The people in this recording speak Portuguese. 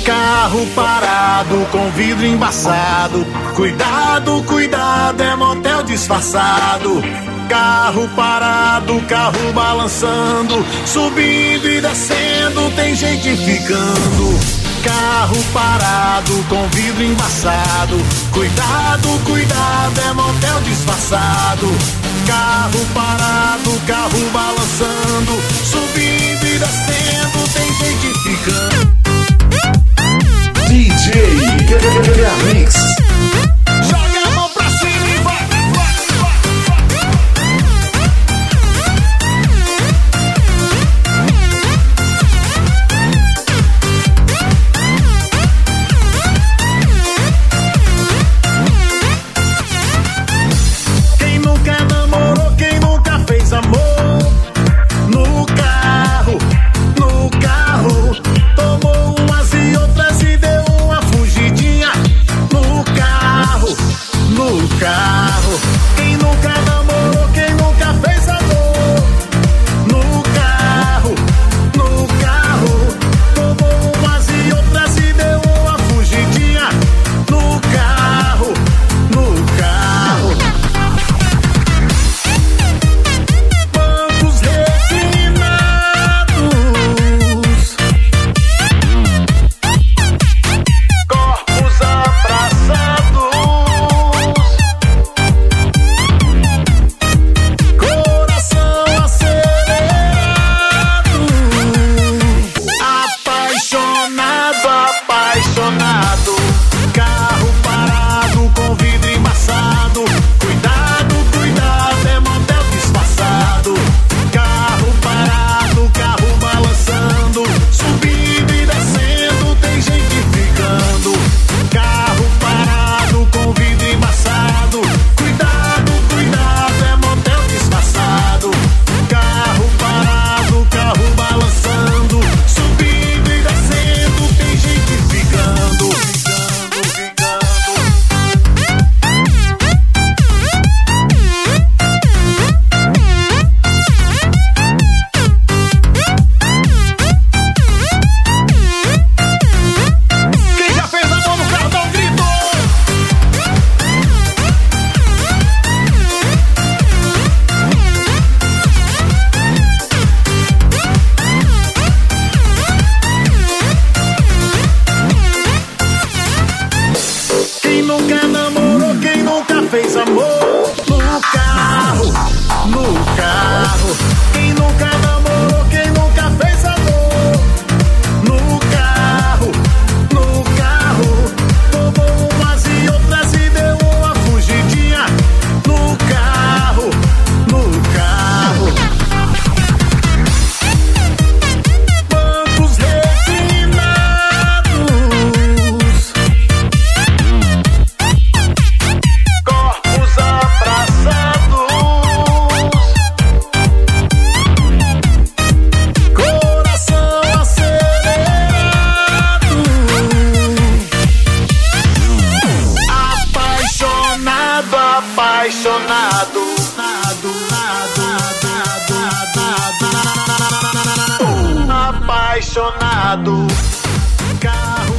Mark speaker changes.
Speaker 1: Carro parado com vidro embaçado. Cuidado, cuidado, é motel disfarçado. Carro parado, carro balançando, subindo e descendo, tem gente ficando. Carro parado com vidro embaçado. Cuidado, cuidado, é motel disfarçado. Carro parado, carro balançando, subindo e descendo, tem gente ficando.
Speaker 2: DJ Mix.
Speaker 1: Joga a mão pra cima e vai. Quem nunca namorou, quem nunca fez amor? No carro, tomou umas e outras e deu uma fugidinha. No carro, quem nunca namorou, quem nunca fez amor? No carro, tomou umas e outras e deu uma fugidinha. No carro. Bancos reclinados, corpos abraçados, coração acelerado, apaixonado. Carro parado com vidro embaçado. Cuidado, cuidado, é motel disfarçado. Carro parado, carro balançando, subindo e descendo, tem gente ficando. Carro parado com vidro embaçado. Cuidado, cuidado, é motel disfarçado. Carro parado, carro balançando, subindo e descendo, tem gente ficando. Quem já fez amor no carro, dá um grito. Quem nunca namorou, quem nunca fez amor? No carro. Quem nunca namorou, quem nunca fez amor? No carro, tomou umas e outras e deu uma fugidinha. No carro. Bancos reclinados, corpos abraçados, coração acelerado, apaixonado. Carro